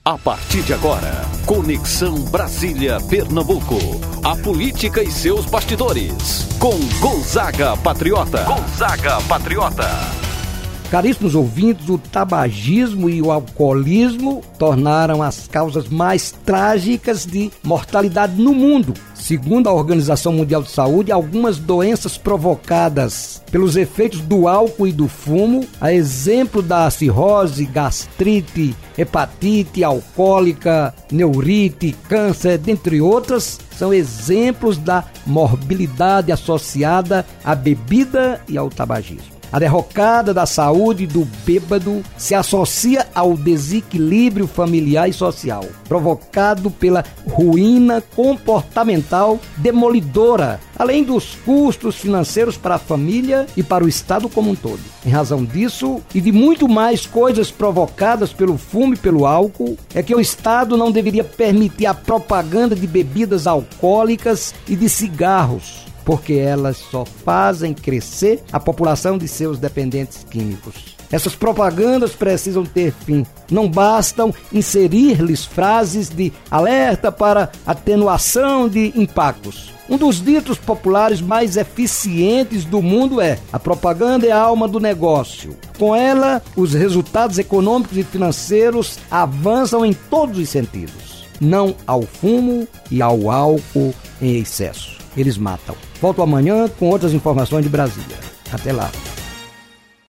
A partir de agora, Conexão Brasília-Pernambuco. A política e seus bastidores. Com Gonzaga Patriota. Gonzaga Patriota. Caríssimos ouvintes, o tabagismo e o alcoolismo tornaram as causas mais trágicas de mortalidade no mundo. Segundo a Organização Mundial de Saúde, algumas doenças provocadas pelos efeitos do álcool e do fumo, a exemplo da cirrose, gastrite, hepatite alcoólica, neurite, câncer, dentre outras, são exemplos da morbilidade associada à bebida e ao tabagismo. A derrocada da saúde do bêbado se associa ao desequilíbrio familiar e social, provocado pela ruína comportamental demolidora, além dos custos financeiros para a família e para o Estado como um todo. Em razão disso, e de muito mais coisas provocadas pelo fumo e pelo álcool, é que o Estado não deveria permitir a propaganda de bebidas alcoólicas e de cigarros, porque elas só fazem crescer a população de seus dependentes químicos. Essas propagandas precisam ter fim. Não bastam inserir-lhes frases de alerta para atenuação de impactos. Um dos ditos populares mais eficientes do mundo é: a propaganda é a alma do negócio. Com ela, os resultados econômicos e financeiros avançam em todos os sentidos. Não ao fumo e ao álcool em excesso. Eles matam. Volto amanhã com outras informações de Brasília. Até lá.